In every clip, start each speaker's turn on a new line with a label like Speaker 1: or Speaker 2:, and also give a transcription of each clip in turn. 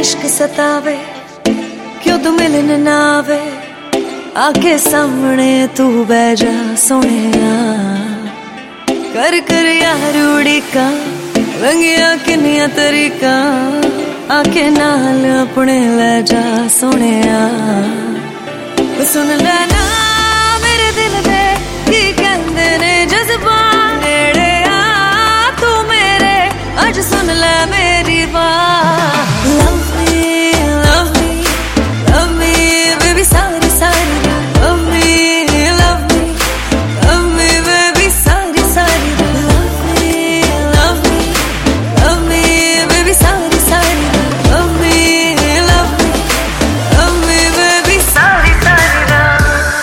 Speaker 1: इश्क सतावे क्यों तू मिलन ना आवे, आके सामने तू बह जा सोहणिया। कर कर यार उड़ीका लंघिया किन्निया तरीका, आके नाल अपने ले जा सोहणिया। सुन लेना मेरे दिल दे की कहंदे ने जज्बा, नेड़े आ तू मेरे अज सुन ले मेरी बात। Love me, love me, love me, baby सारी सारी रात। Love me, love me, love me, baby सारी सारी रात। Love me, love me, love me, baby सारी सारी रात। Love me, love me, love me, baby सारी सारी रात।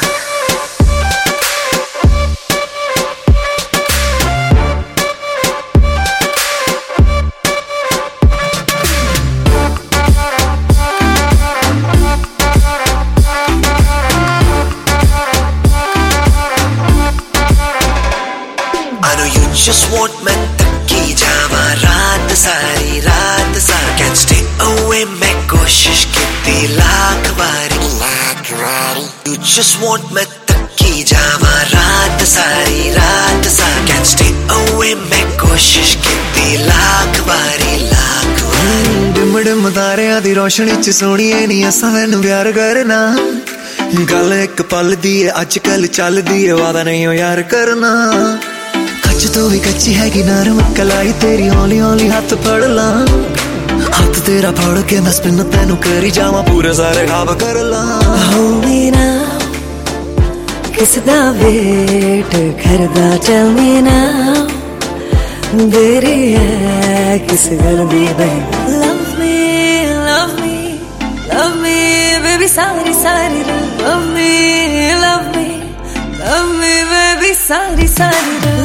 Speaker 2: Just want मैं थकी जावा रात सारी रात सारी। Can't stay away मैं कोशिश की लाख बारी। You just want मैं थकी जावा रात सारी रात सारी। Can't stay away मैं कोशिश की लाख बारी लाख बारी। डिम डिम तारियां दी रोशनी च सोहणीए नी असां तैनूं प्यार करना। गल एक पल दी है अज कल चलदी है, वादा नहीं हो यार करना। कच्च तो भी कच्ची है कि नरम कलाई तेरी, हौली हौली हाथ फड़ ला। हाथ तेरा फड़ के मैं स्पिन तेनू करी जावा, पूरे सारे खाब कर ला।
Speaker 1: Hold me now, किस दा वेट करदा tell me now, देरी है किस गल दी बे। Love me, love me, love me, baby सारी सारी रात। Love me, love me, love me, baby सारी सारी रात।